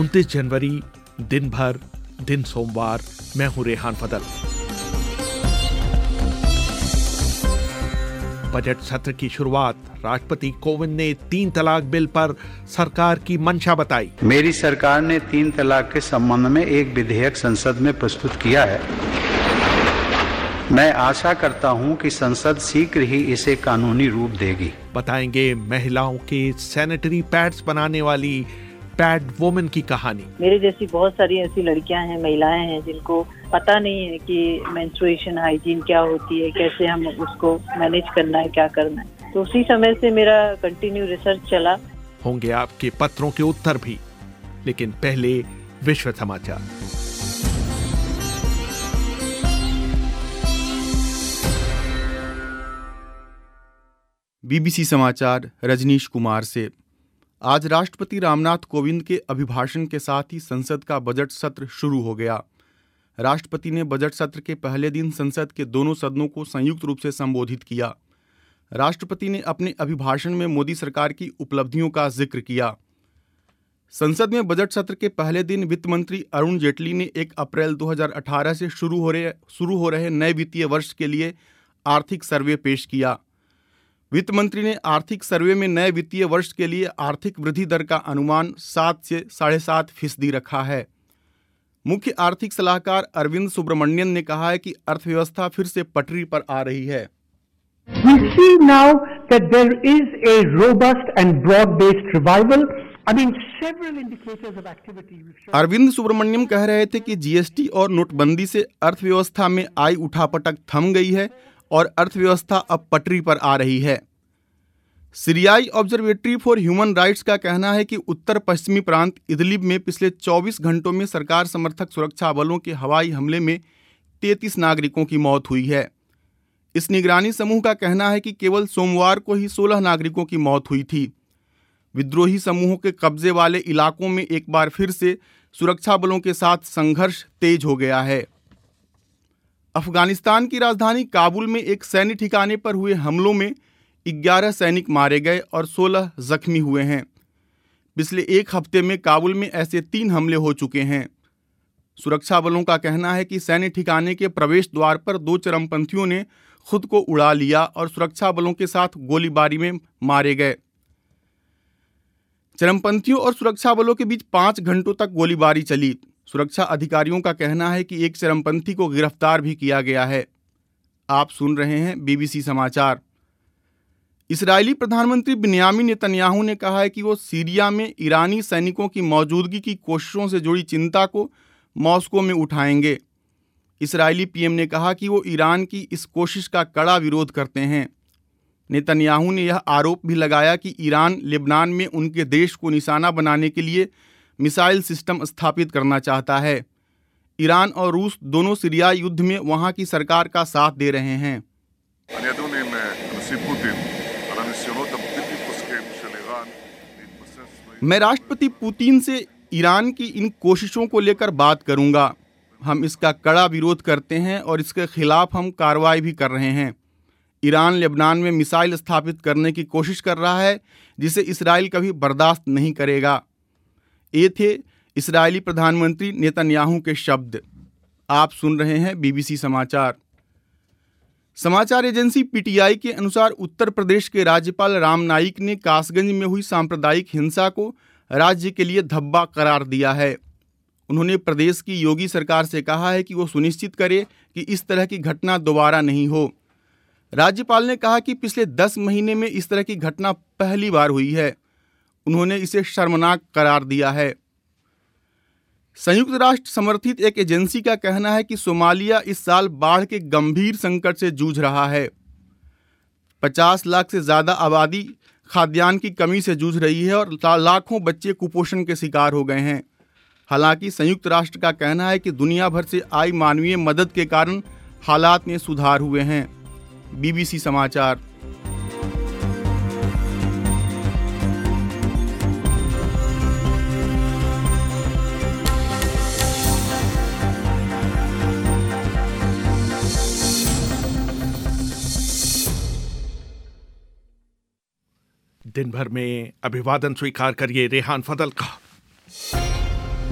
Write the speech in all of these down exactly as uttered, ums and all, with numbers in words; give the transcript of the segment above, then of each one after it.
उनतीस जनवरी, दिन भर, दिन सोमवार। मैं हूं रेहान फदल। बजट सत्र की शुरुआत राष्ट्रपति कोविंद ने तीन तलाक बिल पर सरकार की मंशा बताई। मेरी सरकार ने तीन तलाक के संबंध में एक विधेयक संसद में प्रस्तुत किया है। मैं आशा करता हूं कि संसद शीघ्र ही इसे कानूनी रूप देगी। बताएंगे महिलाओं के सैनिटरी पैड्स बनाने वाली पैड वुमन की कहानी। मेरे जैसी बहुत सारी ऐसी लड़कियां हैं, महिलाएं हैं जिनको पता नहीं है कि मेंस्ट्रुएशन हाइजीन क्या होती है, कैसे हम उसको मैनेज करना है, क्या करना है। तो उसी समय से मेरा कंटिन्यू रिसर्च चला। होंगे आपके पत्रों के उत्तर भी, लेकिन पहले विश्व समाचार। बीबीसी समाचार रजनीश कुमार से। आज राष्ट्रपति रामनाथ कोविंद के अभिभाषण के साथ ही संसद का बजट सत्र शुरू हो गया। राष्ट्रपति ने बजट सत्र के पहले दिन संसद के दोनों सदनों को संयुक्त रूप से संबोधित किया। राष्ट्रपति ने अपने अभिभाषण में मोदी सरकार की उपलब्धियों का जिक्र किया। संसद में बजट सत्र के पहले दिन वित्त मंत्री अरुण जेटली ने एक अप्रैल दो हज़ार अठारह से शुरू हो रहे शुरू हो रहे नए वित्तीय वर्ष के लिए आर्थिक सर्वे पेश किया। वित्त मंत्री ने आर्थिक सर्वे में नए वित्तीय वर्ष के लिए आर्थिक वृद्धि दर का अनुमान सात से साढ़े सात फीसदी रखा है। मुख्य आर्थिक सलाहकार अरविंद सुब्रमण्यन ने कहा है कि अर्थव्यवस्था फिर से पटरी पर आ रही है। We see now that there is a robust and broad-based revival. I mean, several indicators of activity. Arvind Subramaniam कह रहे थे कि जीएसटी और नोटबंदी से अर्थव्यवस्था में आई उठापटक थम गई है और अर्थव्यवस्था अब पटरी पर आ रही है। सीरियाई ऑब्जर्वेटरी फॉर ह्यूमन राइट्स का कहना है कि उत्तर पश्चिमी प्रांत इदलिब में पिछले चौबीस घंटों में सरकार समर्थक सुरक्षा बलों के हवाई हमले में तैंतीस नागरिकों की मौत हुई है। इस निगरानी समूह का कहना है कि केवल सोमवार को ही सोलह नागरिकों की मौत हुई थी। विद्रोही समूहों के कब्जे वाले इलाकों में एक बार फिर से सुरक्षा बलों के साथ संघर्ष तेज हो गया है। अफगानिस्तान की राजधानी काबुल में एक सैन्य ठिकाने पर हुए हमलों में ग्यारह सैनिक मारे गए और सोलह जख्मी हुए हैं। पिछले एक हफ्ते में काबुल में ऐसे तीन हमले हो चुके हैं। सुरक्षा बलों का कहना है कि सैन्य ठिकाने के प्रवेश द्वार पर दो चरमपंथियों ने खुद को उड़ा लिया और सुरक्षा बलों के साथ गोलीबारी में मारे गए। चरमपंथियों और सुरक्षा बलों के बीच पांच घंटों तक गोलीबारी चली। सुरक्षा अधिकारियों का कहना है कि एक चरमपंथी को गिरफ्तार भी किया गया है। आप सुन रहे हैं बीबीसी समाचार। इस्राएली प्रधानमंत्री बिन्यामिन नेतन्याहू ने कहा है कि वो सीरिया में ईरानी सैनिकों की मौजूदगी की कोशिशों से जुड़ी चिंता को मॉस्को में उठाएंगे। इस्राएली पीएम ने कहा कि वो ईरान की इस कोशिश का कड़ा विरोध करते हैं। नेतन्याहू ने यह आरोप भी लगाया कि ईरान लेबनान में उनके देश को निशाना बनाने के लिए मिसाइल सिस्टम स्थापित करना चाहता है। ईरान और रूस दोनों सीरिया युद्ध में वहां की सरकार का साथ दे रहे हैं। मैं राष्ट्रपति पुतिन से ईरान की इन कोशिशों को लेकर बात करूंगा। हम इसका कड़ा विरोध करते हैं और इसके खिलाफ हम कार्रवाई भी कर रहे हैं। ईरान लेबनान में मिसाइल स्थापित करने की कोशिश कर रहा है जिसे इस्राएल कभी बर्दाश्त नहीं करेगा। ये थे इस्राएली प्रधानमंत्री नेतन्याहू के शब्द। आप सुन रहे हैं बीबीसी समाचार। समाचार एजेंसी पीटीआई के अनुसार उत्तर प्रदेश के राज्यपाल राम नाईक ने कासगंज में हुई सांप्रदायिक हिंसा को राज्य के लिए धब्बा करार दिया है। उन्होंने प्रदेश की योगी सरकार से कहा है कि वो सुनिश्चित करे कि इस तरह की घटना दोबारा नहीं हो। राज्यपाल ने कहा कि पिछले दस महीने में इस तरह की घटना पहली बार हुई है। उन्होंने इसे शर्मनाक करार दिया है। संयुक्त राष्ट्र समर्थित एक एजेंसी का कहना है कि सोमालिया इस साल बाढ़ के गंभीर संकट से जूझ रहा है। पचास लाख से ज्यादा आबादी खाद्यान्न की कमी से जूझ रही है और लाखों बच्चे कुपोषण के शिकार हो गए हैं। हालांकि संयुक्त राष्ट्र का कहना है कि दुनिया भर से आई मानवीय मदद के कारण हालात में सुधार हुए हैं। बीबीसी समाचार। दिन भर में अभिवादन स्वीकार करिए रेहान फदल का।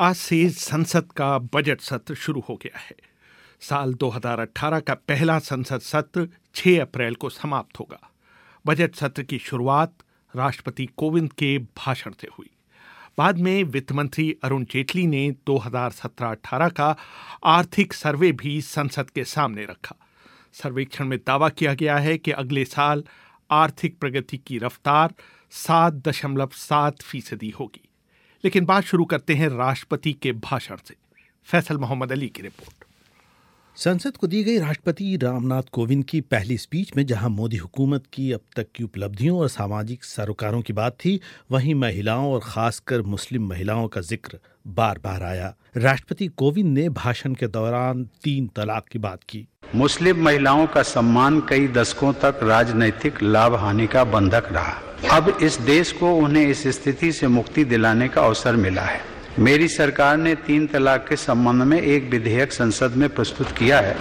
आज से संसद का बजट सत्र शुरू हो गया है। साल दो हज़ार अठारह का पहला संसद सत्र छह अप्रैल को समाप्त होगा। बजट सत्र की शुरुआत राष्ट्रपति कोविंद के भाषण से हुई। बाद में वित्त मंत्री अरुण जेटली ने दो हज़ार सत्रह अठारह का आर्थिक सर्वे भी संसद के सामने रखा। सर्वेक्षण में दावा किया गया है कि अगले साल आर्थिक प्रगति की रफ्तार सात दशमलव सात फीसदी होगी। लेकिन बात शुरू करते हैं राष्ट्रपति के भाषण से। फैसल मोहम्मद अली की रिपोर्ट। संसद को दी गई राष्ट्रपति रामनाथ कोविंद की पहली स्पीच में जहां मोदी हुकूमत की अब तक की उपलब्धियों और सामाजिक सरोकारों की बात थी, वहीं महिलाओं और खासकर मुस्लिम महिलाओं का जिक्र बार बार आया। राष्ट्रपति कोविंद ने भाषण के दौरान तीन तलाक की बात की। मुस्लिम महिलाओं का सम्मान कई दशकों तक राजनीतिक लाभ हानि का बंधक रहा। अब इस देश को उन्हें इस स्थिति से मुक्ति दिलाने का अवसर मिला है। मेरी सरकार ने तीन तलाक के संबंध में एक विधेयक संसद में प्रस्तुत किया है।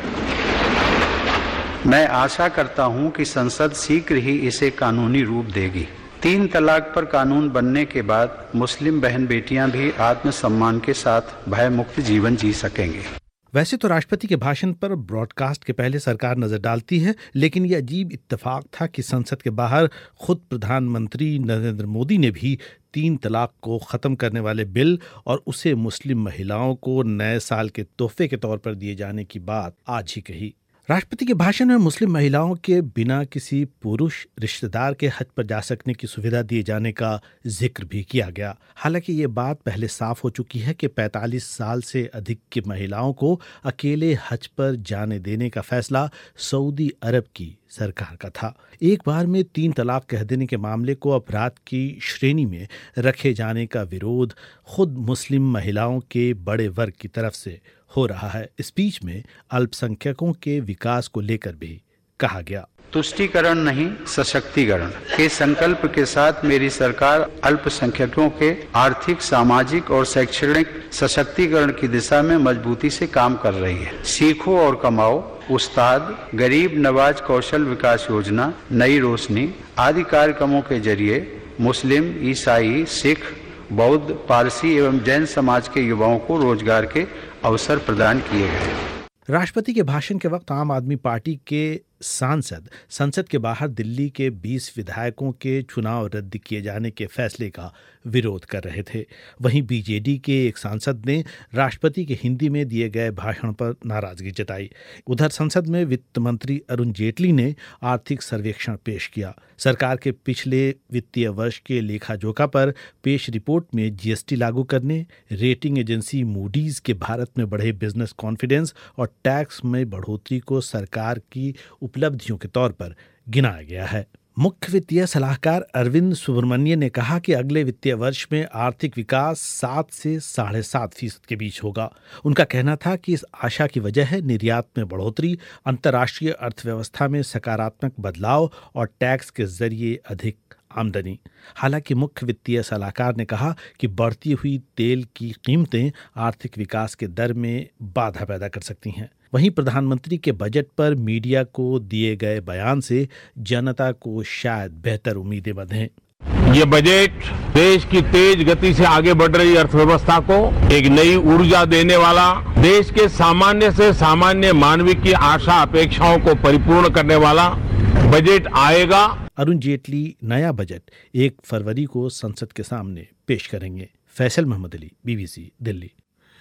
मैं आशा करता हूं कि संसद शीघ्र ही इसे कानूनी रूप देगी। तीन तलाक पर कानून बनने के बाद मुस्लिम बहन बेटियां भी आत्मसम्मान के साथ भयमुक्त जीवन जी सकेंगे। वैसे तो राष्ट्रपति के भाषण पर ब्रॉडकास्ट के पहले सरकार नजर डालती है, लेकिन यह अजीब इत्तेफाक था कि संसद के बाहर खुद प्रधानमंत्री नरेंद्र मोदी ने भी तीन तलाक को ख़त्म करने वाले बिल और उसे मुस्लिम महिलाओं को नए साल के तोहफे के तौर पर दिए जाने की बात आज ही कही। राष्ट्रपति के भाषण में मुस्लिम महिलाओं के बिना किसी पुरुष रिश्तेदार के हज पर जा सकने की सुविधा दिए जाने का जिक्र भी किया गया। हालांकि ये बात पहले साफ हो चुकी है कि पैंतालीस साल से अधिक की महिलाओं को अकेले हज पर जाने देने का फैसला सऊदी अरब की सरकार का था। एक बार में तीन तलाक कह देने के मामले को अपराध की श्रेणी में रखे जाने का विरोध खुद मुस्लिम महिलाओं के बड़े वर्ग की तरफ से हो रहा है। स्पीच में अल्पसंख्यकों के विकास को लेकर भी कहा गया। तुष्टीकरण नहीं, सशक्तिकरण के संकल्प के साथ मेरी सरकार अल्पसंख्यकों के आर्थिक, सामाजिक और शैक्षणिक सशक्तिकरण की दिशा में मजबूती से काम कर रही है। सीखो और कमाओ, उस्ताद, गरीब नवाज कौशल विकास योजना, नई रोशनी आदि कार्यक्रमों के जरिए मुस्लिम, ईसाई, सिख, बौद्ध, पारसी एवं जैन समाज के युवाओं को रोजगार के अवसर प्रदान किए गए। राष्ट्रपति के भाषण के वक्त आम आदमी पार्टी के सांसद संसद के बाहर दिल्ली के बीस विधायकों के चुनाव रद्द किए जाने के फैसले का विरोध कर रहे थे। वहीं बीजेडी के एक सांसद ने राष्ट्रपति के हिंदी में दिए गए भाषण पर नाराजगी जताई। उधर संसद में वित्त मंत्री अरुण जेटली ने आर्थिक सर्वेक्षण पेश किया। सरकार के पिछले वित्तीय वर्ष के लेखा जोखा पर पेश रिपोर्ट में जीएसटी लागू करने, रेटिंग एजेंसी मूडीज के भारत में बढ़े बिजनेस कॉन्फिडेंस और टैक्स में बढ़ोतरी को सरकार की उपलब्धियों के तौर पर गिनाया गया है। मुख्य वित्तीय सलाहकार अरविंद सुब्रमण्यन ने कहा कि अगले वित्तीय वर्ष में आर्थिक विकास सात से साढ़े सात फीसद के बीच होगा। उनका कहना था कि इस आशा की वजह है निर्यात में बढ़ोतरी, अंतर्राष्ट्रीय अर्थव्यवस्था में सकारात्मक बदलाव और टैक्स के जरिए अधिक आमदनी। हालांकि मुख्य वित्तीय सलाहकार ने कहा कि बढ़ती हुई तेल की कीमतें आर्थिक विकास के दर में बाधा पैदा कर सकती हैं। वहीं प्रधानमंत्री के बजट पर मीडिया को दिए गए बयान से जनता को शायद बेहतर उम्मीदें बंधें। ये बजट देश की तेज गति से आगे बढ़ रही अर्थव्यवस्था को एक नई ऊर्जा देने वाला, देश के सामान्य से सामान्य मानवीय की आशा अपेक्षाओं को परिपूर्ण करने वाला बजट आएगा। अरुण जेटली नया बजट एक फरवरी को संसद के सामने पेश करेंगे। फैसल मोहम्मद अली, बीबीसी दिल्ली।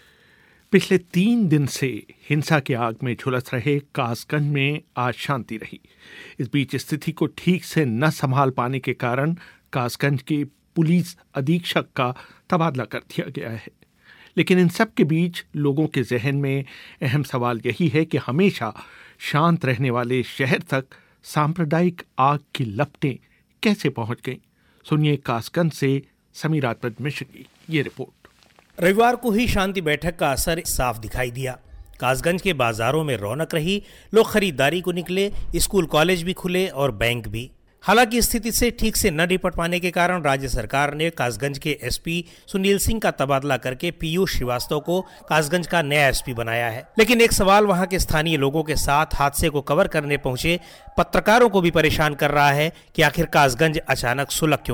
पिछले तीन दिन से हिंसा की आग में झुलस रहे कासगंज में आज शांति रही। इस बीच स्थिति को ठीक से न संभाल पाने के कारण कासगंज के पुलिस अधीक्षक का तबादला कर दिया गया है। लेकिन इन सब के बीच लोगों के जहन में अहम सवाल यही है कि हमेशा शांत रहने वाले शहर तक सांप्रदायिक आग की लपटें कैसे पहुंच गईं। सुनिए कासगंज से समीर आत्मज मिश्र की ये रिपोर्ट। रविवार को ही शांति बैठक का असर साफ दिखाई दिया। कासगंज के बाजारों में रौनक रही, लोग खरीदारी को निकले, स्कूल कॉलेज भी खुले और बैंक भी। हालांकि स्थिति से ठीक से न निपट पाने के कारण राज्य सरकार ने कासगंज के एसपी सुनील सिंह का तबादला करके पीयूष श्रीवास्तव को कासगंज का नया एसपी बनाया है। लेकिन एक सवाल वहां के स्थानीय लोगों के साथ हादसे को कवर करने पहुंचे पत्रकारों को भी परेशान कर रहा है कि आखिर कासगंज अचानक सुलग क्यों गया।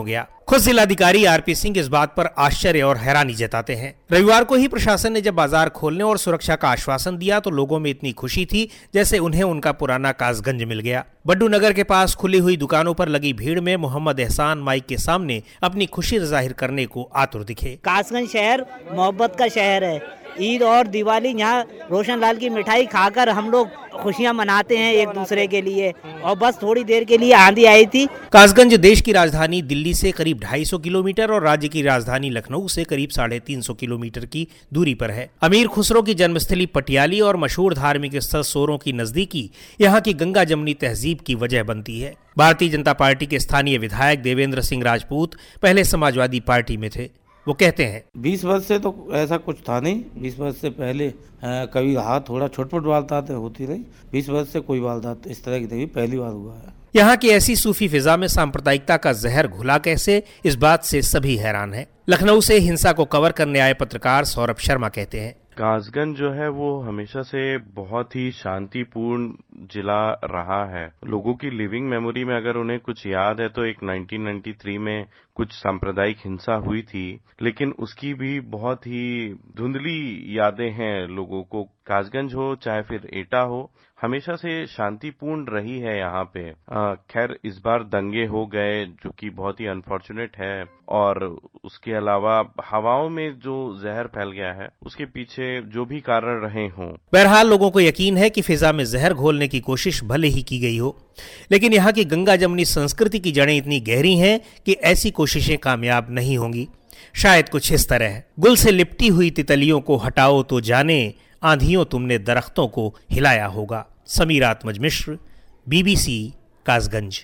खुद जिलाधिकारी आरपी सिंह इस बात पर आश्चर्य और हैरानी जताते हैं। रविवार को ही प्रशासन ने जब बाजार खोलने और सुरक्षा का आश्वासन दिया तो लोगों में इतनी खुशी थी जैसे उन्हें उनका पुराना कासगंज मिल गया। बड्डू नगर के पास खुली हुई दुकानों पर लगी भीड़ में मोहम्मद एहसान माइक के सामने अपनी खुशी जाहिर करने को आतुर दिखे। कासगंज शहर मोहब्बत का शहर है। ईद और दिवाली यहाँ रोशन लाल की मिठाई खाकर हम लोग खुशियाँ मनाते हैं एक दूसरे के लिए, और बस थोड़ी देर के लिए आंधी आई थी। कासगंज देश की राजधानी दिल्ली से करीब ढाई सौ किलोमीटर और राज्य की राजधानी लखनऊ से करीब साढ़े तीन सौ किलोमीटर की दूरी पर है। अमीर खुसरो की जन्मस्थली पटियाली और मशहूर धार्मिक स्थल सोरों की नजदीकी यहाँ की गंगा जमनी तहजीब की वजह बनती है। भारतीय जनता पार्टी के स्थानीय विधायक देवेंद्र सिंह राजपूत पहले समाजवादी पार्टी में थे। वो कहते हैं, बीस वर्ष से तो ऐसा कुछ था नहीं। बीस वर्ष से पहले आ, कभी हाथ थोड़ा छोट-मोट वारदातें होती रही। बीस वर्ष से कोई वारदात इस तरह की तभी पहली बार हुआ है। यहाँ की ऐसी सूफी फिजा में सांप्रदायिकता का जहर घुला कैसे, इस बात से सभी हैरान हैं। लखनऊ से हिंसा को कवर करने आए पत्रकार सौरभ शर्मा कहते हैं, कासगंज जो है वो हमेशा से बहुत ही शांतिपूर्ण जिला रहा है। लोगों की लिविंग मेमोरी में अगर उन्हें कुछ याद है तो एक नाइनटीन नाइंटी थ्री में कुछ सांप्रदायिक हिंसा हुई थी, लेकिन उसकी भी बहुत ही धुंधली यादें हैं लोगों को। कासगंज हो चाहे फिर एटा हो, हमेशा से शांतिपूर्ण रही है यहाँ पे। खैर इस बार दंगे हो गए जो कि बहुत ही अनफॉर्चुनेट है, और उसके अलावा हवाओं में जो जहर फैल गया है उसके पीछे जो भी कारण रहे हों। बहरहाल लोगों को यकीन है कि फिजा में जहर घोलने की कोशिश भले ही की गई हो, लेकिन यहाँ की गंगा जमनी संस्कृति की जड़ें इतनी गहरी हैं कि ऐसी कोशिशें कामयाब नहीं होंगी। शायद कुछ इस तरह, गुल से लिपटी हुई तितलियों को हटाओ तो जाने, आंधियों तुमने दरख्तों को हिलाया होगा। समीर आत्मज मिश्र, बीबीसी, कासगंज।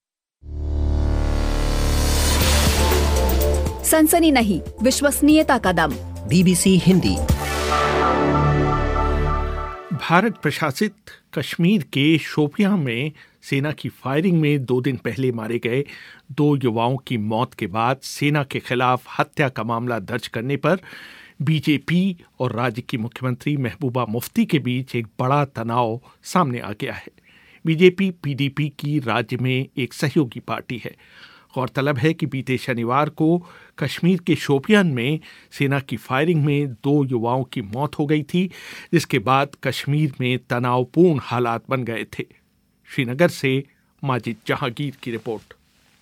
सनसनी नहीं, विश्वसनीयता का दम। बीबीसी हिंदी। भारत प्रशासित कश्मीर के शोपियां में सेना की फायरिंग में दो दिन पहले मारे गए दो युवाओं की मौत के बाद सेना के खिलाफ हत्या का मामला दर्ज करने पर बीजेपी और राज्य की मुख्यमंत्री महबूबा मुफ्ती के बीच एक बड़ा तनाव सामने आ गया है। बीजेपी पीडीपी की राज्य में एक सहयोगी पार्टी है। गौरतलब है कि बीते शनिवार को कश्मीर के शोपियान में सेना की फायरिंग में दो युवाओं की मौत हो गई थी, जिसके बाद कश्मीर में तनावपूर्ण हालात बन गए थे। श्रीनगर से माजिद जहांगीर की रिपोर्ट।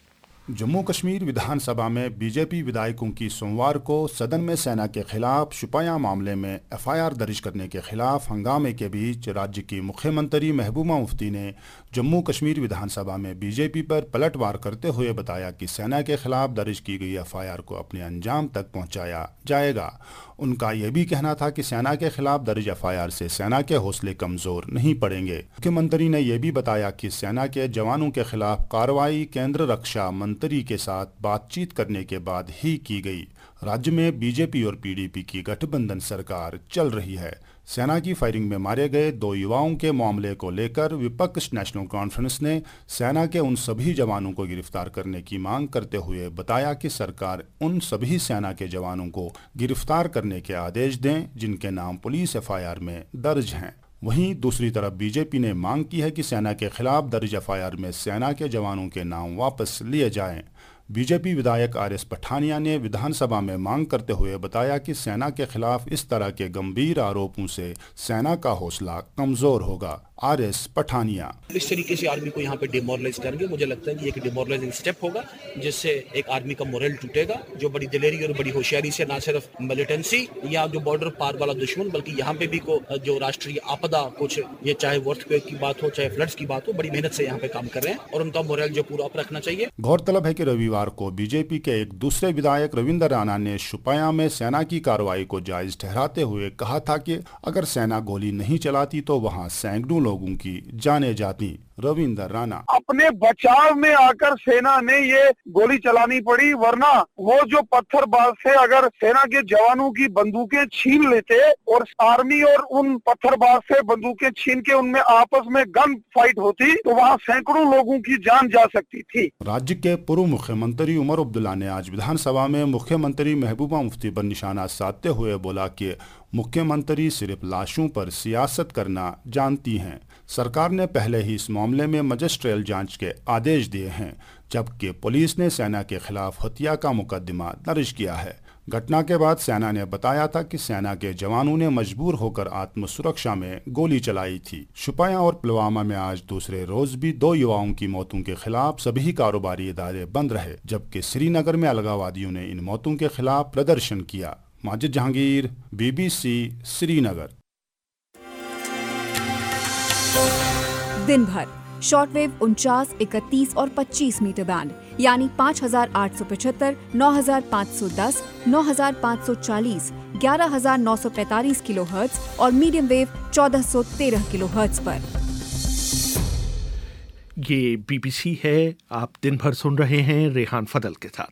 जम्मू कश्मीर विधानसभा में बीजेपी विधायकों की सोमवार को सदन में सेना के खिलाफ शुपाया मामले में एफआईआर दर्ज करने के खिलाफ हंगामे के बीच राज्य की मुख्यमंत्री महबूबा मुफ्ती ने जम्मू कश्मीर विधानसभा में बीजेपी पर पलटवार करते हुए बताया कि सेना के खिलाफ दर्ज की गई एफआईआर को अपने अंजाम तक पहुंचाया जाएगा। उनका यह भी कहना था कि सेना के खिलाफ दर्ज एफआईआर से सेना के हौसले कमजोर नहीं पड़ेंगे। मुख्यमंत्री ने यह भी बताया कि सेना के जवानों के खिलाफ कार्रवाई केंद्र रक्षा मंत्री के साथ बातचीत करने के बाद ही की गई। राज्य में बीजेपी और पीडीपी की गठबंधन सरकार चल रही है। सेना की फायरिंग में मारे गए दो युवाओं के मामले को लेकर विपक्ष नेशनल कॉन्फ्रेंस ने सेना के उन सभी जवानों को गिरफ्तार करने की मांग करते हुए बताया कि सरकार उन सभी सेना के जवानों को गिरफ्तार करने के आदेश दें जिनके नाम पुलिस एफआईआर में दर्ज हैं। वहीं दूसरी तरफ बीजेपी ने मांग की है कि सेना के खिलाफ दर्ज एफआईआर में सेना के जवानों के नाम वापस लिए जाएं। बीजेपी विधायक आर एस पठानिया ने विधानसभा में मांग करते हुए बताया कि सेना के खिलाफ इस तरह के गंभीर आरोपों से सेना का हौसला कमजोर होगा। आर एस पठानिया इस तरीके से आर्मी को यहाँ पे डिमोरलाइज करेंगे, मुझे लगता है कि एक डिमोरलाइजिंग स्टेप होगा जिससे एक आर्मी का मोरल टूटेगा, जो बड़ी दिलेरी और बड़ी होशियारी से ना सिर्फ मिलिटेंसी या जो बॉर्डर पार वाला दुश्मन बल्कि यहाँ पे भी को जो राष्ट्रीय आपदा कुछ ये चाहे अर्थक्वेक की बात हो चाहे फ्लड्स की बात हो, बड़ी मेहनत से यहाँ पे काम कर रहे हैं और उनका मोरल जो पूरा अप रखना चाहिए। गौरतलब है कि रविवार को बीजेपी के एक दूसरे विधायक रविंद्र राणा ने शुपाया में सेना की कार्रवाई को जायज ठहराते हुए कहा था कि अगर सेना गोली नहीं चलाती तो वहाँ सैकड़ों लोगों की जाने जाती। रविंद्र राणा अपने बचाव में आकर सेना ने ये गोली चलानी पड़ी, वरना वो जो पत्थरबाज से अगर सेना के जवानों की बंदूकें छीन लेते और आर्मी और उन पत्थरबाज से बंदूकें छीन के उनमें आपस में गन फाइट होती तो वहाँ सैकड़ों लोगों की जान जा सकती थी। राज्य के पूर्व मुख्यमंत्री उमर अब्दुल्ला ने आज विधानसभा में मुख्यमंत्री महबूबा मुफ्ती पर निशाना साधते हुए बोला कि मुख्यमंत्री सिर्फ लाशों पर सियासत करना जानती हैं। सरकार ने पहले ही इस मामले में मजिस्ट्रियल जांच के आदेश दिए हैं। जबकि पुलिस ने सेना के खिलाफ हत्या का मुकदमा दर्ज किया है। घटना के बाद सेना ने बताया था कि सेना के जवानों ने मजबूर होकर आत्मसुरक्षा में गोली चलाई थी। शुपाया और पुलवामा में आज दूसरे रोज भी दो युवाओं की मौतों के खिलाफ सभी कारोबारी इदारे बंद रहे, जबकि श्रीनगर में अलगाववादियों ने इन मौतों के खिलाफ प्रदर्शन किया। माजिद जहांगीर, बीबीसी, श्रीनगर। दिन भर शॉर्टवेव उनचास, इकतीस और पच्चीस मीटर बैंड यानी पाँच हजार आठ सौ पचहत्तर, नौ हजार पाँच सौ दस, नौ हजार पाँच सौ चालीस, ग्यारह हजार नौ सौ पैंतालीस किलोहर्ट्ज और मीडियम वेव चौदह सौ तेरह किलोहर्ट्ज पर। ये बीबीसी है। आप दिन भर सुन रहे हैं रेहान फदल के साथ।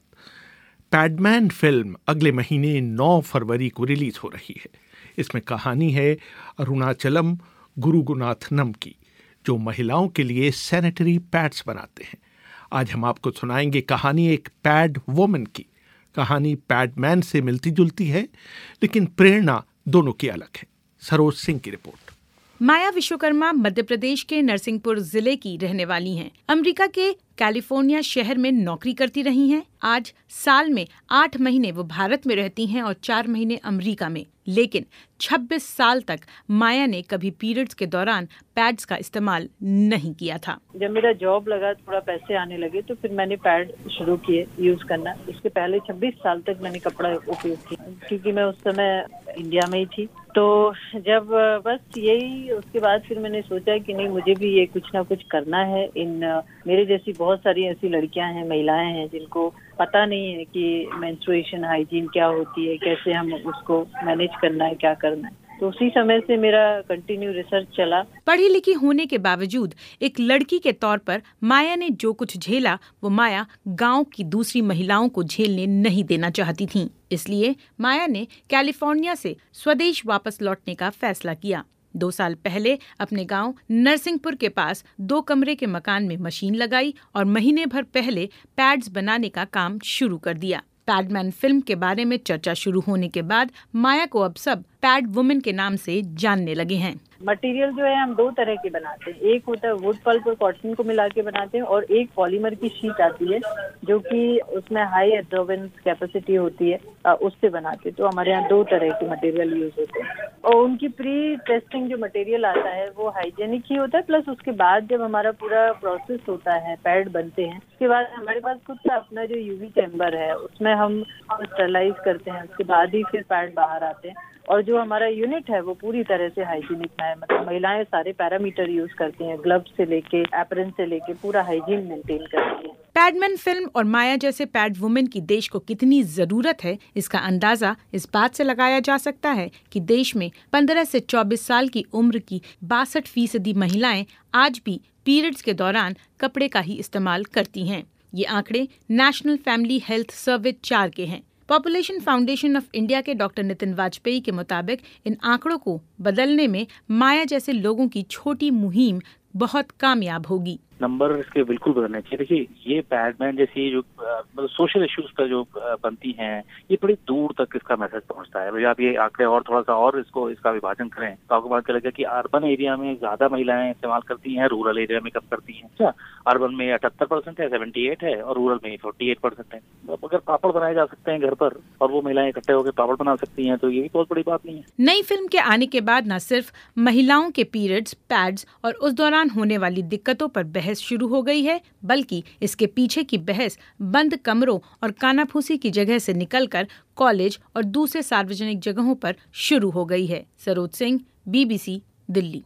पैडमैन फिल्म अगले महीने नौ फरवरी को रिलीज हो रही है। इसमें कहानी है अरुणाचलम गुरुगुनाथनम की, जो महिलाओं के लिए सैनिटरी पैड्स बनाते हैं। आज हम आपको सुनाएंगे कहानी एक पैड वुमन की। कहानी पैडमैन से मिलती जुलती है, लेकिन प्रेरणा दोनों की अलग है। सरोज सिंह की रिपोर्ट। माया विश्वकर्मा मध्य प्रदेश के नरसिंहपुर जिले की रहने वाली हैं। अमेरिका के कैलिफोर्निया शहर में नौकरी करती रही हैं। आज साल में आठ महीने वो भारत में रहती हैं और चार महीने अमेरिका में। लेकिन छब्बीस साल तक माया ने कभी पीरियड्स के दौरान पैड्स का इस्तेमाल नहीं किया था। जब मेरा जॉब लगा, थोड़ा पैसे आने लगे, तो फिर मैंने पैड शुरू किए यूज करना। इसके पहले छब्बीस साल तक मैंने कपड़ा उपयोग किया, क्योंकि मैं उस समय इंडिया में ही थी। तो जब बस यही, उसके बाद फिर मैंने सोचा कि नहीं, मुझे भी ये कुछ ना कुछ करना है। इन मेरे जैसी बहुत सारी ऐसी लड़कियां हैं, महिलाएं हैं, जिनको पता नहीं है कि मेंस्ट्रुएशन हाइजीन क्या होती है, कैसे हम उसको मैनेज करना है, क्या करना है। तो उसी समय से मेरा कंटिन्यू रिसर्च चला। पढ़ी लिखी होने के बावजूद एक लड़की के तौर पर माया ने जो कुछ झेला, वो माया गांव की दूसरी महिलाओं को झेलने नहीं देना चाहती थी। इसलिए माया ने कैलिफोर्निया से स्वदेश वापस लौटने का फैसला किया। दो साल पहले अपने गांव नरसिंहपुर के पास दो कमरे के मकान में मशीन लगाई और महीने भर पहले पैड्स बनाने का काम शुरू कर दिया। पैडमैन फिल्म के बारे में चर्चा शुरू होने के बाद माया को अब सब पैड वुमेन के नाम से जानने लगे हैं। मटेरियल जो है हम दो तरह के बनाते हैं। एक होता है वुड पल्प और कॉटन को मिला के बनाते हैं, और एक पॉलीमर की शीट आती है जो कि उसमें हाई एब्जॉर्बेंस कैपेसिटी होती है, उससे बनाते हैं। तो हमारे यहाँ दो तरह के मटेरियल यूज होते हैं, और उनकी प्री टेस्टिंग जो मटेरियल आता है वो हाइजेनिक ही होता है। प्लस उसके बाद जब हमारा पूरा प्रोसेस होता है, पैड बनते हैं, उसके बाद हमारे पास खुद का अपना जो यूवी चैम्बर है, उसमें हम स्टरलाइज करते हैं। उसके बाद ही फिर पैड बाहर आते हैं। और जो हमारा यूनिट है वो पूरी तरह से हाइजीनिक है। मतलब महिलाएं सारे पैरामीटर यूज करती हैं, ग्लव्स से लेके एप्रन से लेके पूरा हाइजीन मेंटेन करती हैं। पैडमैन फिल्म और माया जैसे पैड वुमेन की देश को कितनी जरूरत है, इसका अंदाजा इस बात से लगाया जा सकता है कि देश में पंद्रह से चौबीस साल की उम्र की बासठ फीसदी महिलाएं आज भी पीरियड्स के दौरान कपड़े का ही इस्तेमाल करती हैं। ये आंकड़े नेशनल फैमिली हेल्थ सर्वे चार के हैं। पॉपुलेशन फाउंडेशन ऑफ इंडिया के डॉक्टर नितिन वाजपेयी के मुताबिक इन आंकड़ों को बदलने में माया जैसे लोगों की छोटी मुहिम बहुत कामयाब होगी। नंबर इसके बिल्कुल बदलने चाहिए। देखिए, ये पैडमैन जैसी जो मतलब सोशल इश्यूज पर जो बनती हैं, ये बड़ी दूर तक इसका मैसेज पहुंचता है। आप ये आंकड़े और थोड़ा सा और इसको इसका विभाजन करें तो आपको पता चलेगा कि अर्बन एरिया में ज्यादा महिलाएं इस्तेमाल करती हैं, रूरल एरिया में कम करती हैं। अच्छा, अर्बन में अठहत्तर परसेंट है, सेवेंटी एट है, और रूरल में फोर्टी एट परसेंट है। तो अगर पापड़ बनाए जा सकते हैं घर पर और वो महिलाएं इकट्ठे होकर पापड़ बना सकती हैं, तो ये भी बहुत बड़ी बात नहीं है। नई फिल्म के आने के बाद न सिर्फ महिलाओं के पीरियड्स, पैड्स और उस दौरान होने वाली दिक्कतों पर बहस शुरू हो गई है, बल्कि इसके पीछे की बहस बंद कमरों और कानाफूसी की जगह से निकलकर कॉलेज और दूसरे सार्वजनिक जगहों पर शुरू हो गई है। सरोज सिंह, बीबीसी, दिल्ली।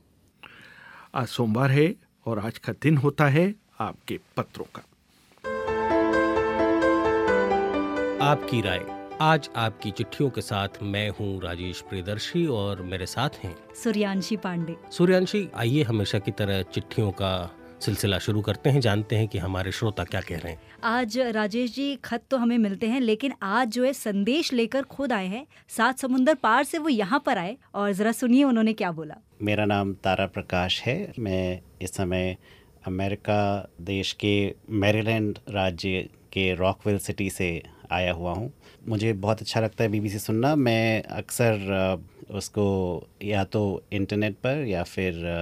आज सोमवार है और आज का दिन होता है आपके पत्रों का। आपकी राय। आज आपकी चिट्ठियों के साथ मैं हूं राजेश प्रियदर्शी और मेरे साथ हैं सूर्यांशी पांडे। सूर्यांशी, आइए हमेशा की तरह चिट्ठियों का सिलसिला शुरू करते हैं, जानते हैं कि हमारे श्रोता क्या कह रहे हैं। आज राजेश जी खत तो हमें मिलते हैं, लेकिन आज जो है संदेश लेकर खुद आए हैं, सात समुंदर पार से वो यहाँ पर आए, और जरा सुनिए उन्होंने क्या बोला। मेरा नाम तारा प्रकाश है। मैं इस समय अमेरिका देश के मैरीलैंड राज्य के रॉकविल सिटी से आया हुआ हूँ। मुझे बहुत अच्छा लगता है बीबीसी सुनना। मैं अक्सर उसको या तो इंटरनेट पर या फिर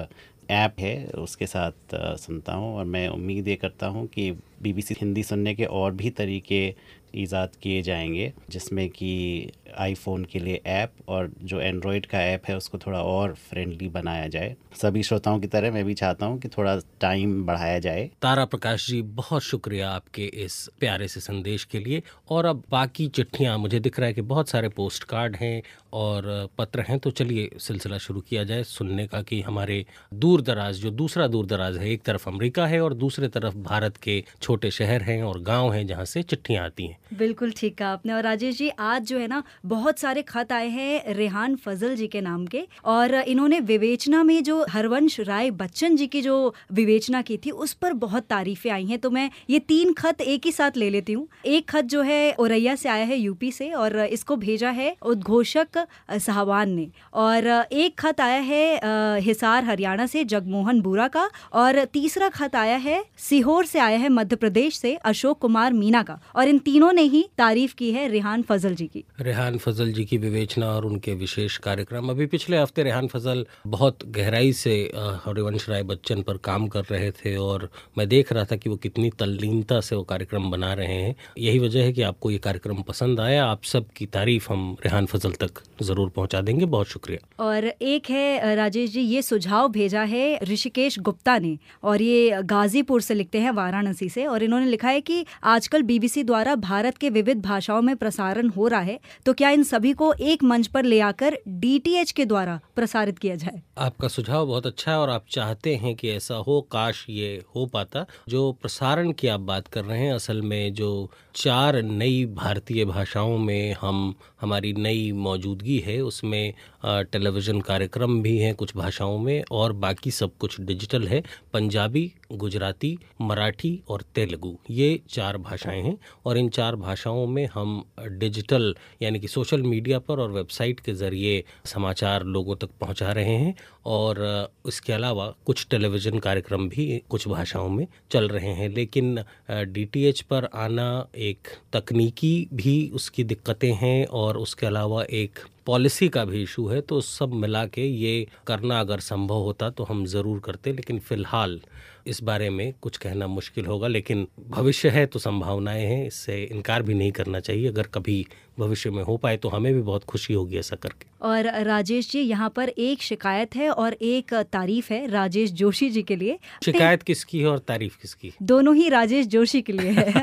ऐप है उसके साथ आ, सुनता हूँ, और मैं उम्मीद ये करता हूँ कि बीबीसी हिंदी सुनने के और भी तरीके ईजाद किए जाएंगे, जिसमें कि आईफोन के लिए ऐप और जो एंड्रॉयड का ऐप है उसको थोड़ा और फ्रेंडली बनाया जाए। सभी श्रोताओं की तरह मैं भी चाहता हूं कि थोड़ा टाइम बढ़ाया जाए। तारा प्रकाश जी, बहुत शुक्रिया आपके इस प्यारे से संदेश के लिए। और अब बाकी चिट्ठियां, मुझे दिख रहा है कि बहुत सारे पोस्ट कार्ड हैं और पत्र हैं, तो चलिए सिलसिला शुरू किया जाए सुनने का कि हमारे दूर दराज, जो दूसरा दूर दराज है, एक तरफ अमेरिका है और दूसरे तरफ भारत के छोटे शहर हैं और गाँव हैं जहाँ से चिट्ठियाँ आती हैं। बिल्कुल ठीक कहा आपने। और राजेश जी, आज जो है ना बहुत सारे खत आए हैं रेहान फजल जी के नाम के, और इन्होंने विवेचना में जो हरवंश राय बच्चन जी की जो विवेचना की थी उस पर बहुत तारीफें आई हैं। तो मैं ये तीन खत एक ही साथ ले लेती हूँ। एक खत जो है औरैया से आया है, यूपी से, और इसको भेजा है उद्घोषक साहबान ने। और एक खत आया है हिसार हरियाणा से जगमोहन बुरा का, और तीसरा खत आया है सीहोर से आया है मध्य प्रदेश से अशोक कुमार मीना का। और इन तीनों ने ही तारीफ की है रेहान फजल जी की। रेहान फजल जी की विवेचना और उनके विशेष कार्यक्रम, अभी पिछले हफ्ते रेहान फजल बहुत गहराई से हरिवंश राय बच्चन पर काम कर रहे थे और मैं देख रहा था कि वो कितनी तल्लीनता से वो कार्यक्रम बना रहे हैं। यही वजह है कि आपको ये कार्यक्रम पसंद आया। आप सब की तारीफ हम रेहान फजल तक जरूर पहुंचा देंगे। बहुत शुक्रिया। और एक है राजेश जी, ये सुझाव भेजा है ऋषिकेश गुप्ता ने, और ये गाजीपुर से लिखते हैं, वाराणसी से, और इन्होंने लिखा है कि आजकल बीबीसी द्वारा भारत के विविध भाषाओं में प्रसारण हो रहा है, तो क्या इन सभी को एक मंच पर ले आकर डीटीएच के द्वारा प्रसारित किया जाए। आपका सुझाव बहुत अच्छा है और आप चाहते हैं कि ऐसा हो, काश ये हो पाता। जो प्रसारण की आप बात कर रहे हैं, असल में जो चार नई भारतीय भाषाओं में हम हमारी नई मौजूदगी है, उसमें टेलीविज़न कार्यक्रम भी हैं कुछ भाषाओं में और बाकी सब कुछ डिजिटल है। पंजाबी, गुजराती, मराठी और तेलुगु, ये चार भाषाएं हैं और इन चार भाषाओं में हम डिजिटल यानी कि सोशल मीडिया पर और वेबसाइट के ज़रिए समाचार लोगों तक पहुंचा रहे हैं। और इसके अलावा कुछ टेलीविज़न कार्यक्रम भी कुछ भाषाओं में चल रहे हैं। लेकिन डीटीएच पर आना एक तकनीकी भी उसकी दिक्कतें हैं और उसके अलावा एक पॉलिसी का भी इशू है। तो सब मिला के ये करना अगर संभव होता तो हम ज़रूर करते, लेकिन फ़िलहाल इस बारे में कुछ कहना मुश्किल होगा। लेकिन भविष्य है तो संभावनाएं हैं, इससे इनकार भी नहीं करना चाहिए। अगर कभी भविष्य में हो पाए तो हमें भी बहुत खुशी होगी ऐसा करके। और राजेश जी, यहाँ पर एक शिकायत है और एक तारीफ है राजेश जोशी जी के लिए। शिकायत किसकी है और तारीफ किसकी? दोनों ही राजेश जोशी के लिए है।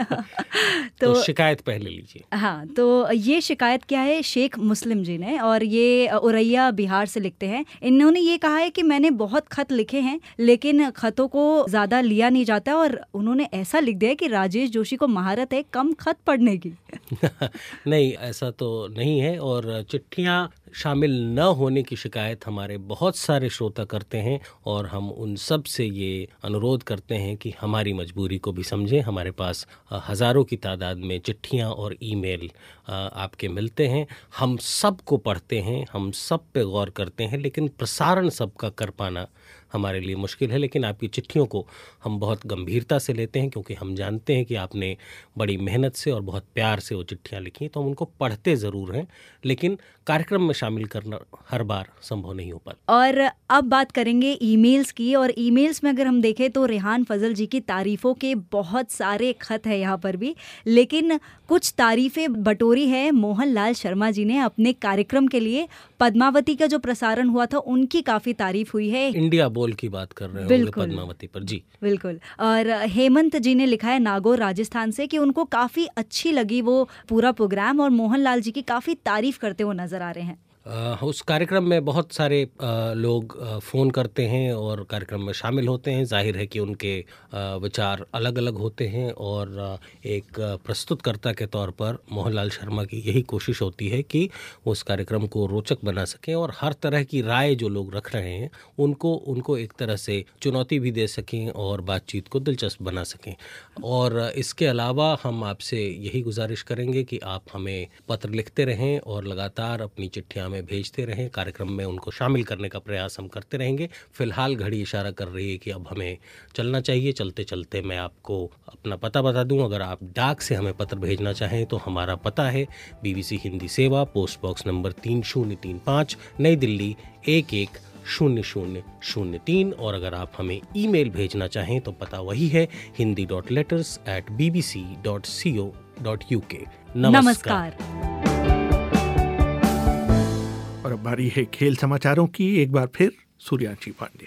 तो, तो शिकायत पहले लीजिए। हाँ, तो ये शिकायत क्या है, शेख मुस्लिम जी ने, और ये औरैया बिहार से लिखते हैं। इन्होंने ये कहा है कि मैंने बहुत खत लिखे हैं लेकिन खतों को ज़्यादा लिया नहीं जाता, और उन्होंने ऐसा लिख दिया कि राजेश जोशी को महारत है कम खत पढ़ने की। नहीं, ऐसा तो नहीं है। और चिट्ठियाँ शामिल न होने की शिकायत हमारे बहुत सारे श्रोता करते हैं और हम उन सब से ये अनुरोध करते हैं कि हमारी मजबूरी को भी समझें। हमारे पास हज़ारों की तादाद में चिट्ठियाँ और ईमेल आपके मिलते हैं। हम सब को पढ़ते हैं, हम सब पे गौर करते हैं, लेकिन प्रसारण सबका कर पाना हमारे लिए मुश्किल है। लेकिन आपकी चिट्ठियों को हम बहुत गंभीरता से लेते हैं क्योंकि हम जानते हैं कि आपने बड़ी मेहनत से और बहुत प्यार से वो चिट्ठियाँ लिखी, तो हम उनको पढ़ते ज़रूर हैं, लेकिन कार्यक्रम में शामिल करना हर बार संभव नहीं हो पाता। और अब बात करेंगे ईमेल्स की, और ईमेल्स में अगर हम देखें तो रेहान फजल जी की तारीफ़ों के बहुत सारे खत हैं यहाँ पर भी, लेकिन कुछ तारीफ़ें बटोरी है मोहन लाल शर्मा जी ने अपने कार्यक्रम के लिए। पद्मावती का जो प्रसारण हुआ था उनकी काफ़ी तारीफ हुई है। इंडिया बोल की बात कर रहे हो पद्मावती पर? जी बिल्कुल। और हेमंत जी ने लिखा है नागौर राजस्थान से कि उनको काफ़ी अच्छी लगी वो पूरा प्रोग्राम और मोहन लाल जी की काफ़ी तारीफ करते हुए नजर आ रहे हैं। आ, उस कार्यक्रम में बहुत सारे आ, लोग आ, फ़ोन करते हैं और कार्यक्रम में शामिल होते हैं। जाहिर है कि उनके आ, विचार अलग अलग होते हैं और आ, एक प्रस्तुतकर्ता के तौर पर मोहनलाल शर्मा की यही कोशिश होती है कि उस कार्यक्रम को रोचक बना सकें और हर तरह की राय जो लोग रख रहे हैं उनको उनको एक तरह से चुनौती भी दे सकें और बातचीत को दिलचस्प बना सकें। और इसके अलावा हम आपसे यही गुजारिश करेंगे कि आप हमें पत्र लिखते रहें और लगातार अपनी चिट्ठियाँ में भेजते रहें। कार्यक्रम में उनको शामिल करने का प्रयास हम करते रहेंगे। फिलहाल घड़ी इशारा कर रही है कि अब हमें चलना चाहिए। चलते चलते मैं आपको अपना पता बता दूं, अगर आप डाक से हमें पत्र भेजना चाहें तो हमारा पता है बीबीसी हिंदी सेवा, पोस्ट बॉक्स नंबर तीन शून्य तीन पाँच, नई दिल्ली एक एक शून्य शून्य शून्य तीन। और अगर आप हमें ईमेल भेजना चाहें तो पता वही है Hindi dot letters at B B C dot C O dot U K. नमस्कार। और अब बारी है खेल समाचारों की। एक बार फिर सूर्यांशी पांडे।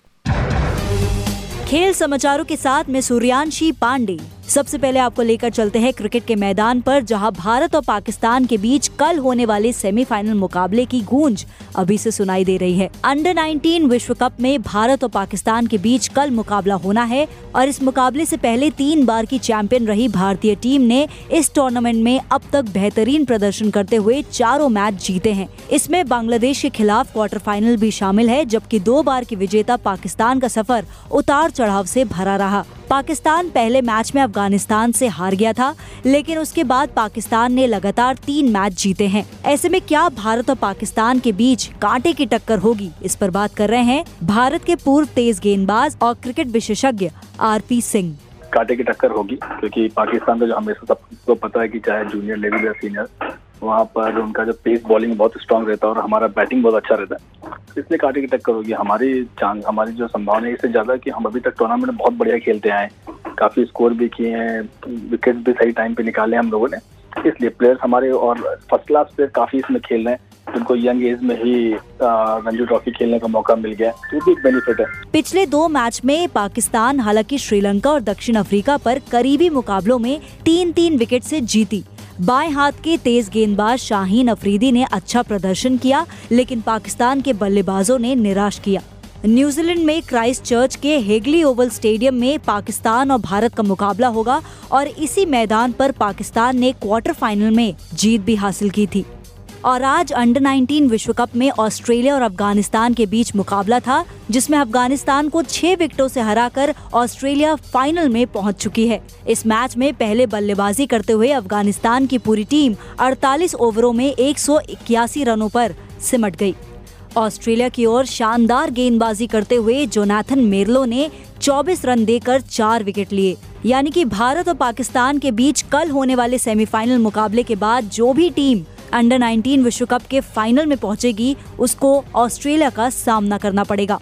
खेल समाचारों के साथ मैं सूर्यांशी पांडे। सबसे पहले आपको लेकर चलते हैं क्रिकेट के मैदान पर, जहां भारत और पाकिस्तान के बीच कल होने वाले सेमीफाइनल मुकाबले की गूंज अभी से सुनाई दे रही है। अंडर नाइनटीन विश्व कप में भारत और पाकिस्तान के बीच कल मुकाबला होना है और इस मुकाबले से पहले तीन बार की चैंपियन रही भारतीय टीम ने इस टूर्नामेंट में अब तक बेहतरीन प्रदर्शन करते हुए चारों मैच जीते हैं। इसमें बांग्लादेश के खिलाफ क्वार्टर फाइनल भी शामिल है, जबकि दो बार की विजेता पाकिस्तान का सफर उतार चढ़ाव से भरा रहा। पाकिस्तान पहले मैच में अफगानिस्तान से हार गया था, लेकिन उसके बाद पाकिस्तान ने लगातार तीन मैच जीते हैं। ऐसे में क्या भारत और पाकिस्तान के बीच कांटे की टक्कर होगी, इस पर बात कर रहे हैं भारत के पूर्व तेज गेंदबाज और क्रिकेट विशेषज्ञ आर पी सिंह। कांटे की टक्कर होगी, क्योंकि पाकिस्तान का जो हमेशा सबको पता है कि चाहे जूनियर लेवल या सीनियर, वहाँ पर उनका जो पेस बॉलिंग बहुत स्ट्रांग रहता है और हमारा बैटिंग बहुत अच्छा रहता है, इसलिए कांटे की टक्कर होगी। हमारी चांस हमारी जो संभावना है इससे ज्यादा कि हम अभी तक टूर्नामेंट में बहुत बढ़िया खेलते आए, काफी स्कोर भी किए हैं, विकेट भी सही टाइम पे निकाले हम लोगों ने, इसलिए प्लेयर्स हमारे और फर्स्ट क्लास प्लेयर काफी इसमें खेल रहे हैं, जिनको यंग एज में ही रणजी ट्रॉफी खेलने का मौका मिल गया, तो भी एक बेनिफिट है। पिछले दो मैच में पाकिस्तान हालांकि श्रीलंका और दक्षिण अफ्रीका पर करीबी मुकाबलों में तीन तीन विकेट से जीती। बाएं हाथ के तेज गेंदबाज शाहीन अफरीदी ने अच्छा प्रदर्शन किया, लेकिन पाकिस्तान के बल्लेबाजों ने निराश किया। न्यूजीलैंड में क्राइस्ट चर्च के हेगली ओवल स्टेडियम में पाकिस्तान और भारत का मुकाबला होगा और इसी मैदान पर पाकिस्तान ने क्वार्टर फाइनल में जीत भी हासिल की थी। और आज अंडर नाइनटीन विश्व कप में ऑस्ट्रेलिया और अफगानिस्तान के बीच मुकाबला था, जिसमें अफगानिस्तान को छह विकेटों से हराकर ऑस्ट्रेलिया फाइनल में पहुंच चुकी है। इस मैच में पहले बल्लेबाजी करते हुए अफगानिस्तान की पूरी टीम अड़तालीस ओवरों में एक सौ इक्यासी रनों पर सिमट गई। ऑस्ट्रेलिया की ओर शानदार गेंदबाजी करते हुए जोनाथन मेरलो ने चौबीस रन देकर चार विकेट लिए। यानी कि भारत और पाकिस्तान के बीच कल होने वाले सेमीफाइनल मुकाबले के बाद जो भी टीम अंडर नाइनटीन विश्व कप के फाइनल में पहुंचेगी, उसको ऑस्ट्रेलिया का सामना करना पड़ेगा।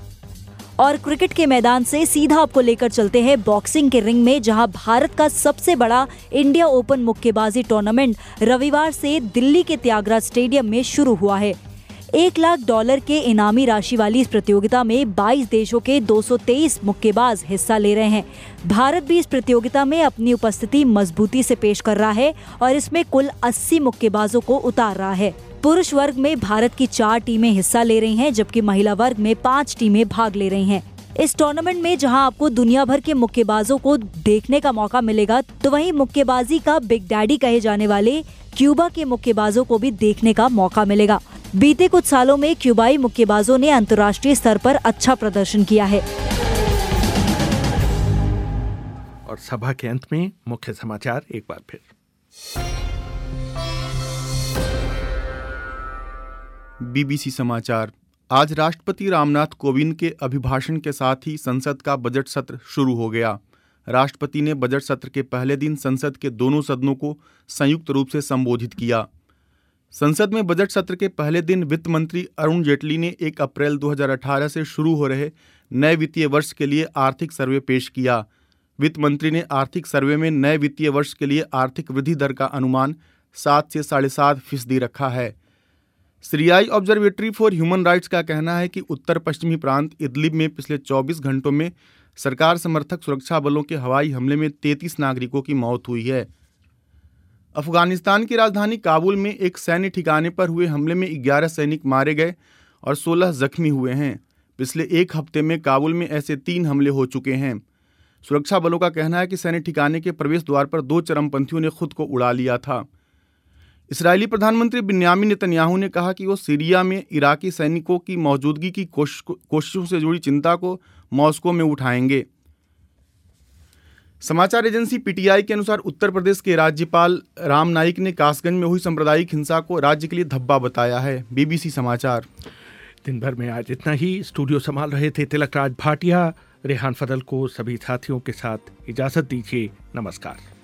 और क्रिकेट के मैदान से सीधा आपको लेकर चलते हैं बॉक्सिंग के रिंग में, जहां भारत का सबसे बड़ा इंडिया ओपन मुक्केबाजी टूर्नामेंट रविवार से दिल्ली के त्यागराज स्टेडियम में शुरू हुआ है। एक लाख डॉलर के इनामी राशि वाली इस प्रतियोगिता में बाईस देशों के दो सौ तेईस मुक्केबाज हिस्सा ले रहे हैं। भारत भी इस प्रतियोगिता में अपनी उपस्थिति मजबूती से पेश कर रहा है और इसमें कुल अस्सी मुक्केबाजों को उतार रहा है। पुरुष वर्ग में भारत की चार टीमें हिस्सा ले रही हैं, जबकि महिला वर्ग में पाँच टीमें भाग ले रही हैं। इस टूर्नामेंट में जहां आपको दुनिया भर के मुक्केबाजों को देखने का मौका मिलेगा, तो वहीं मुक्केबाजी का बिग डैडी कहे जाने वाले क्यूबा के मुक्केबाजों को भी देखने का मौका मिलेगा। बीते कुछ सालों में क्यूबाई मुक्केबाजों ने अंतर्राष्ट्रीय स्तर पर अच्छा प्रदर्शन किया है। और सभा के अंत में मुख्य समाचार एक बार फिर। बीबीसी समाचार। आज राष्ट्रपति रामनाथ कोविंद के अभिभाषण के साथ ही संसद का बजट सत्र शुरू हो गया। राष्ट्रपति ने बजट सत्र के पहले दिन संसद के दोनों सदनों को संयुक्त रूप से संबोधित किया। संसद में बजट सत्र के पहले दिन वित्त मंत्री अरुण जेटली ने एक अप्रैल दो हज़ार अठारह से शुरू हो रहे नए वित्तीय वर्ष के लिए आर्थिक सर्वे पेश किया। वित्त मंत्री ने आर्थिक सर्वे में नए वित्तीय वर्ष के लिए आर्थिक वृद्धि दर का अनुमान सात से साढ़े सात फीसदी रखा है। सीरियाई ऑब्जर्वेटरी फॉर ह्यूमन राइट्स का कहना है कि उत्तर पश्चिमी प्रांत इदलिब में पिछले चौबीस घंटों में सरकार समर्थक सुरक्षा बलों के हवाई हमले में तैंतीस नागरिकों की मौत हुई है। अफगानिस्तान की राजधानी काबुल में एक सैन्य ठिकाने पर हुए हमले में ग्यारह सैनिक मारे गए और सोलह जख्मी हुए हैं। पिछले एक हफ्ते में काबुल में ऐसे तीन हमले हो चुके हैं। सुरक्षा बलों का कहना है कि सैन्य ठिकाने के प्रवेश द्वार पर दो चरमपंथियों ने खुद को उड़ा लिया था। इस्राएली प्रधानमंत्री बिन्यामिन नेतन्याहू ने कहा कि वो सीरिया में इराकी सैनिकों की मौजूदगी की कोशिशों से जुड़ी चिंता को मॉस्को में उठाएंगे। समाचार एजेंसी पीटीआई के अनुसार उत्तर प्रदेश के राज्यपाल राम नाईक ने कासगंज में हुई सांप्रदायिक हिंसा को राज्य के लिए धब्बा बताया है। बीबीसी समाचार। दिन भर में आज इतना ही। स्टूडियो संभाल रहे थे तिलक राज भाटिया। रेहान फजल को सभी साथियों के साथ इजाजत दीजिए। नमस्कार।